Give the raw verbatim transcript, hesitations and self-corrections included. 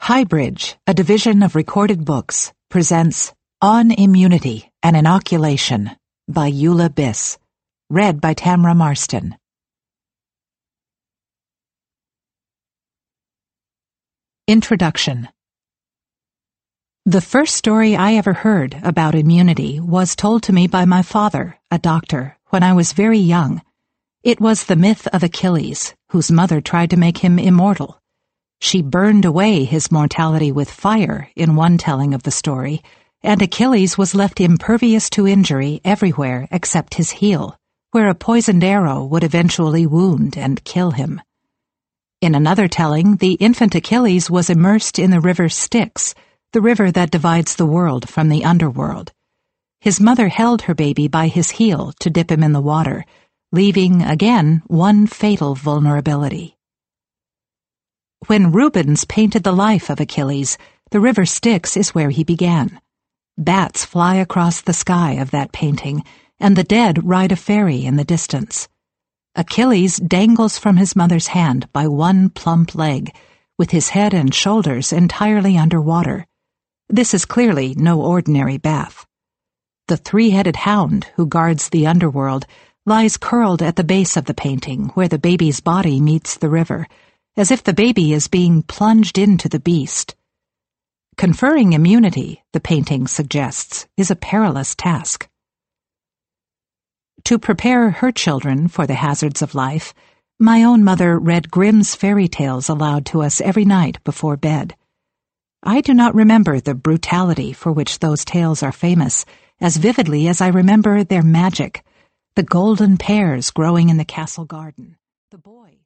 Highbridge, a division of Recorded Books, presents On Immunity and Inoculation by Eula Biss, read by Tamra Marston. Introduction. The first story I ever heard about immunity was told to me by my father, a doctor, when I was very young. It was the myth of Achilles, whose mother tried to make him immortal. She burned away his mortality with fire in one telling of the story, and Achilles was left impervious to injury everywhere except his heel, where a poisoned arrow would eventually wound and kill him. In another telling, the infant Achilles was immersed in the river Styx, the river that divides the world from the underworld. His mother held her baby by his heel to dip him in the water, leaving, again, one fatal vulnerability. When Rubens painted the life of Achilles, the river Styx is where he began. Bats fly across the sky of that painting, and the dead ride a ferry in the distance. Achilles dangles from his mother's hand by one plump leg, with his head and shoulders entirely under water. This is clearly no ordinary bath. The three-headed hound who guards the underworld lies curled at the base of the painting where the baby's body meets the river, as if the baby is being plunged into the beast. Conferring immunity, the painting suggests, is a perilous task. To prepare her children for the hazards of life, my own mother read Grimm's fairy tales aloud to us every night before bed. I do not remember the brutality for which those tales are famous as vividly as I remember their magic, the golden pears growing in the castle garden, the boy